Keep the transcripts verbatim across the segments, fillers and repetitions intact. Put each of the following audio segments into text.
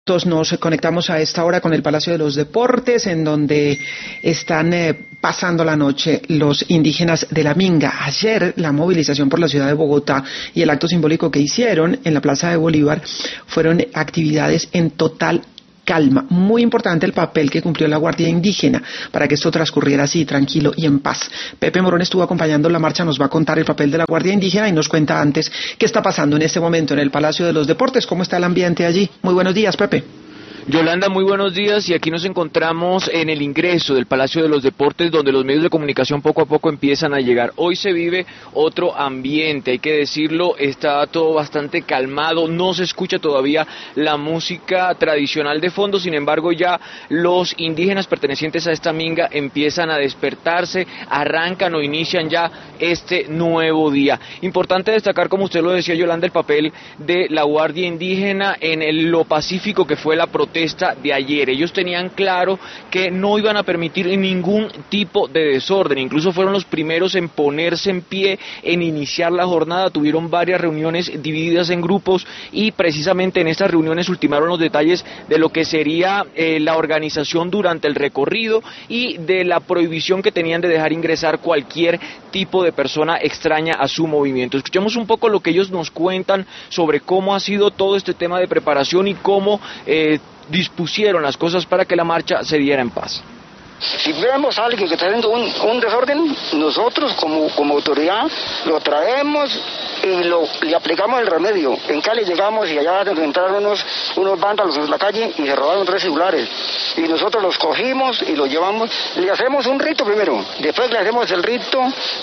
Nos conectamos a esta hora con el Palacio de los Deportes, en donde están eh, pasando la noche los indígenas de la Minga. Ayer la movilización por la ciudad de Bogotá y el acto simbólico que hicieron en la Plaza de Bolívar fueron actividades en total calma. Muy importante el papel que cumplió la Guardia Indígena para que esto transcurriera así, tranquilo y en paz. Pepe Morón estuvo acompañando la marcha, nos va a contar el papel de la Guardia Indígena y nos cuenta antes qué está pasando en este momento en el Palacio de los Deportes, cómo está el ambiente allí. Muy buenos días, Pepe. Yolanda, muy buenos días, y aquí nos encontramos en el ingreso del Palacio de los Deportes, donde los medios de comunicación poco a poco empiezan a llegar. Hoy se vive otro ambiente, hay que decirlo, está todo bastante calmado, no se escucha todavía la música tradicional de fondo, sin embargo ya los indígenas pertenecientes a esta minga empiezan a despertarse, arrancan o inician ya este nuevo día. Importante destacar, como usted lo decía, Yolanda, el papel de la Guardia Indígena en el, lo pacífico que fue la protesta de ayer. Ellos tenían claro que no iban a permitir ningún tipo de desorden, incluso fueron los primeros en ponerse en pie, en iniciar la jornada, tuvieron varias reuniones divididas en grupos y precisamente en estas reuniones ultimaron los detalles de lo que sería eh, la organización durante el recorrido y de la prohibición que tenían de dejar ingresar cualquier tipo de persona extraña a su movimiento. Escuchemos un poco lo que ellos nos cuentan sobre cómo ha sido todo este tema de preparación y cómo eh, dispusieron las cosas para que la marcha se diera en paz. Si vemos a alguien que está haciendo un, un desorden, nosotros como, como autoridad lo traemos y lo, le aplicamos el remedio. En Cali llegamos y allá entraron unos, unos vándalos en la calle y se robaron tres celulares. Y nosotros los cogimos y los llevamos, le hacemos un rito primero, después le hacemos el rito,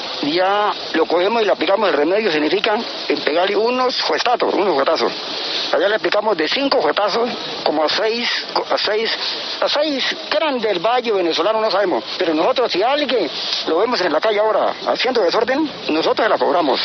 ya lo cogemos y le aplicamos el remedio, significa pegarle unos juetazos, unos juetazos. Allá le aplicamos de cinco juetazos, como a seis, a seis, a seis que eran del Valle venezolano, no sabemos. Pero nosotros, si alguien lo vemos en la calle ahora haciendo desorden, nosotros se la cobramos.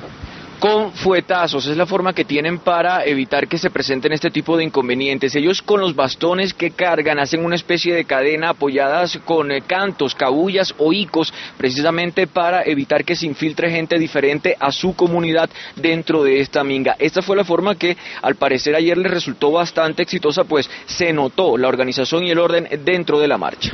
Con fuetazos, es la forma que tienen para evitar que se presenten este tipo de inconvenientes. Ellos con los bastones que cargan hacen una especie de cadena apoyadas con eh, cantos, cabullas o icos, precisamente para evitar que se infiltre gente diferente a su comunidad dentro de esta minga. Esta fue la forma que al parecer ayer les resultó bastante exitosa, pues se notó la organización y el orden dentro de la marcha.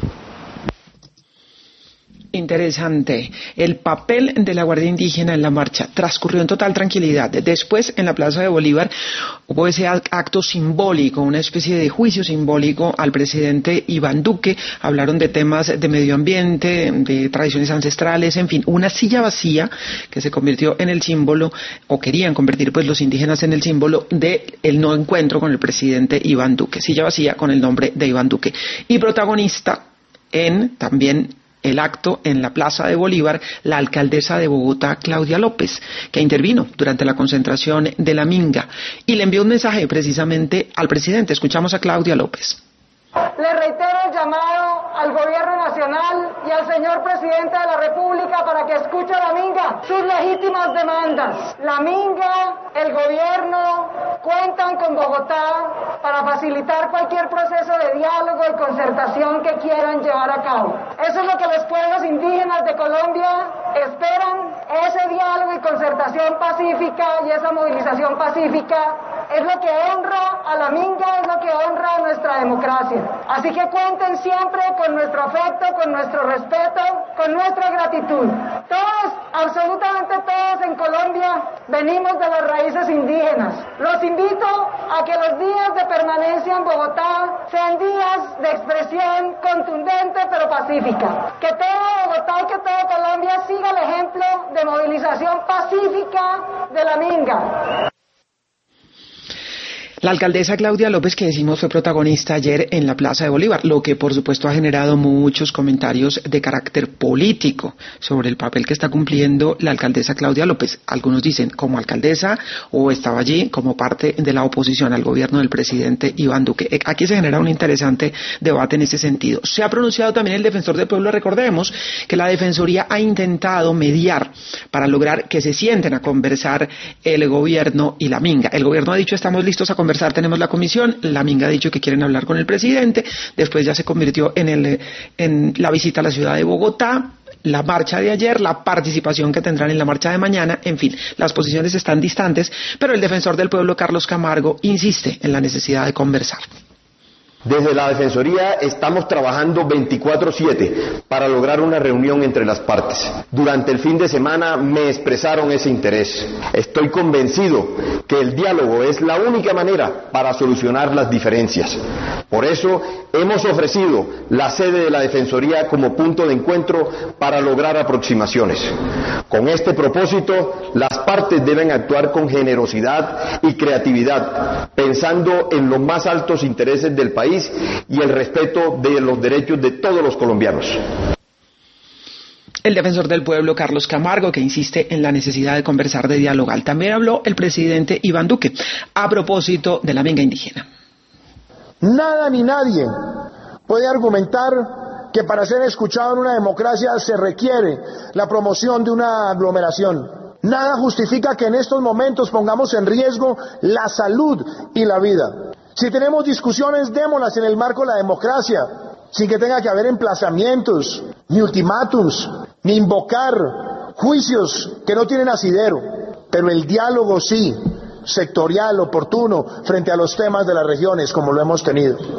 Interesante. El papel de la Guardia Indígena en la marcha transcurrió en total tranquilidad. Después, en la Plaza de Bolívar, hubo ese acto simbólico, una especie de juicio simbólico al presidente Iván Duque. Hablaron de temas de medio ambiente, de tradiciones ancestrales, en fin, una silla vacía que se convirtió en el símbolo, o querían convertir pues los indígenas en el símbolo de el no encuentro con el presidente Iván Duque. Silla vacía con el nombre de Iván Duque. Y protagonista en también el acto en la Plaza de Bolívar, la alcaldesa de Bogotá, Claudia López, que intervino durante la concentración de la Minga y le envió un mensaje precisamente al presidente. Escuchamos a Claudia López. Le reitero el llamado al gobierno nacional y al señor presidente de la República para que escuche a la Minga sus legítimas demandas. La Minga, el gobierno, cuentan con Bogotá para facilitar cualquier proceso de diálogo y concertación que quieran llevar a cabo. Eso es lo que los pueblos indígenas de Colombia esperan, ese diálogo y concertación pacífica y esa movilización pacífica es lo que honra a la Minga, es lo que honra a nuestra democracia. Así que cuenten siempre con nuestro afecto, con nuestro respeto, con nuestra gratitud. Todos, absolutamente todos en Colombia venimos de las raíces indígenas. Los invito a que los días de permanencia en Bogotá sean días de expresión contundente pero pacífica. Que todo Bogotá y que todo Colombia siga el ejemplo de movilización pacífica de la Minga. La alcaldesa Claudia López, que decimos fue protagonista ayer en la Plaza de Bolívar, lo que por supuesto ha generado muchos comentarios de carácter político sobre el papel que está cumpliendo la alcaldesa Claudia López. Algunos dicen como alcaldesa o estaba allí como parte de la oposición al gobierno del presidente Iván Duque. Aquí se genera un interesante debate en ese sentido. Se ha pronunciado también el defensor del pueblo. Recordemos que la Defensoría ha intentado mediar para lograr que se sienten a conversar el gobierno y la Minga. El gobierno ha dicho estamos listos a conversar. Tenemos la comisión, la Minga ha dicho que quieren hablar con el presidente, después ya se convirtió en, el, en la visita a la ciudad de Bogotá, la marcha de ayer, la participación que tendrán en la marcha de mañana, en fin, las posiciones están distantes, pero el defensor del pueblo, Carlos Camargo, insiste en la necesidad de conversar. Desde la Defensoría estamos trabajando veinticuatro siete para lograr una reunión entre las partes. Durante el fin de semana me expresaron ese interés. Estoy convencido que el diálogo es la única manera para solucionar las diferencias. Por eso hemos ofrecido la sede de la Defensoría como punto de encuentro para lograr aproximaciones. Con este propósito, las partes deben actuar con generosidad y creatividad, pensando en los más altos intereses del país y el respeto de los derechos de todos los colombianos. El defensor del pueblo, Carlos Camargo, que insiste en la necesidad de conversar, de dialogar. También habló el presidente Iván Duque a propósito de la minga indígena. Nada ni nadie puede argumentar que para ser escuchado en una democracia se requiere la promoción de una aglomeración. Nada justifica que en estos momentos pongamos en riesgo la salud y la vida. Si tenemos discusiones, démoslas en el marco de la democracia, sin que tenga que haber emplazamientos, ni ultimátums, ni invocar juicios que no tienen asidero. Pero el diálogo sí, sectorial, oportuno, frente a los temas de las regiones, como lo hemos tenido.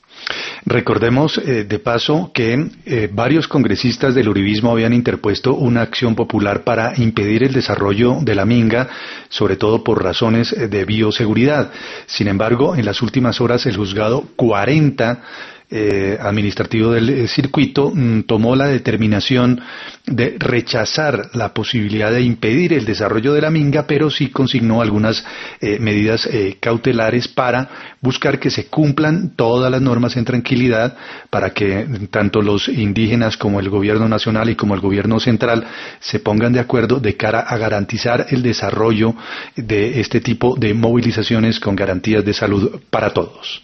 Recordemos eh, de paso que eh, varios congresistas del uribismo habían interpuesto una acción popular para impedir el desarrollo de la minga, sobre todo por razones de bioseguridad. Sin embargo, en las últimas horas el juzgado cuarenta Eh, administrativo del eh, circuito mm, tomó la determinación de rechazar la posibilidad de impedir el desarrollo de la minga, pero sí consignó algunas eh, medidas eh, cautelares para buscar que se cumplan todas las normas en tranquilidad, para que tanto los indígenas como el gobierno nacional y como el gobierno central se pongan de acuerdo de cara a garantizar el desarrollo de este tipo de movilizaciones con garantías de salud para todos.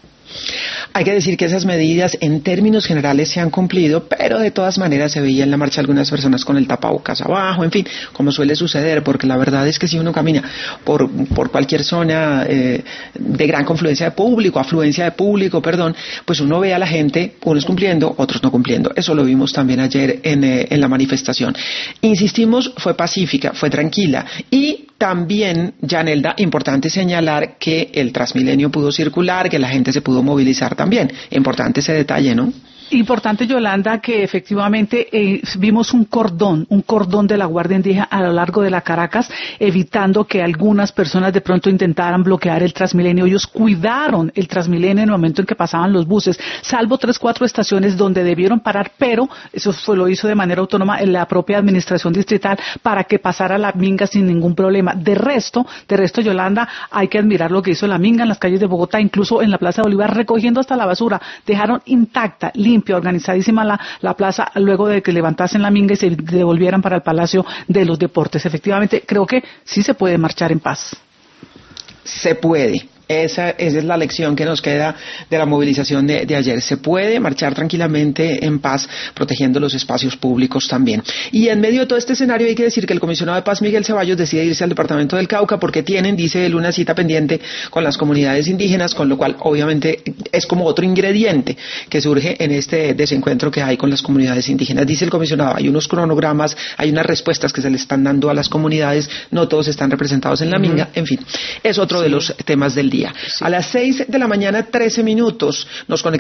Hay que decir que esas medidas en términos generales se han cumplido, pero de todas maneras se veía en la marcha algunas personas con el tapabocas abajo, en fin, como suele suceder, porque la verdad es que si uno camina por, por cualquier zona eh, de gran confluencia de público, afluencia de público, perdón, pues uno ve a la gente, unos cumpliendo, otros no cumpliendo. Eso lo vimos también ayer en, eh, en la manifestación. Insistimos, fue pacífica, fue tranquila y también, Yanelda, importante señalar que el Transmilenio pudo circular, que la gente se pudo movilizar también. Importante ese detalle, ¿no? Importante, Yolanda, que efectivamente eh, vimos un cordón, un cordón de la Guardia Indígena a lo largo de la Caracas, evitando que algunas personas de pronto intentaran bloquear el Transmilenio. Ellos cuidaron el Transmilenio en el momento en que pasaban los buses, salvo tres, cuatro estaciones donde debieron parar, pero eso fue, lo hizo de manera autónoma en la propia administración distrital para que pasara la minga sin ningún problema. De resto, de resto, Yolanda, hay que admirar lo que hizo la minga en las calles de Bogotá, incluso en la Plaza de Bolívar, recogiendo hasta la basura. Dejaron intacta, limpia, organizadísima la, la plaza luego de que levantasen la minga y se devolvieran para el Palacio de los Deportes. Efectivamente, creo que sí se puede marchar en paz. Se puede. Esa, esa es la lección que nos queda de la movilización de, de ayer. Se puede marchar tranquilamente en paz, protegiendo los espacios públicos también. Y en medio de todo este escenario hay que decir que el comisionado de paz, Miguel Ceballos, decide irse al departamento del Cauca porque tienen, dice él, una cita pendiente con las comunidades indígenas, con lo cual obviamente es como otro ingrediente que surge en este desencuentro que hay con las comunidades indígenas. Dice el comisionado, hay unos cronogramas, hay unas respuestas que se le están dando a las comunidades, no todos están representados en la minga, en fin, es otro sí. de los temas del día. Sí. A las seis de la mañana, trece minutos, nos conectamos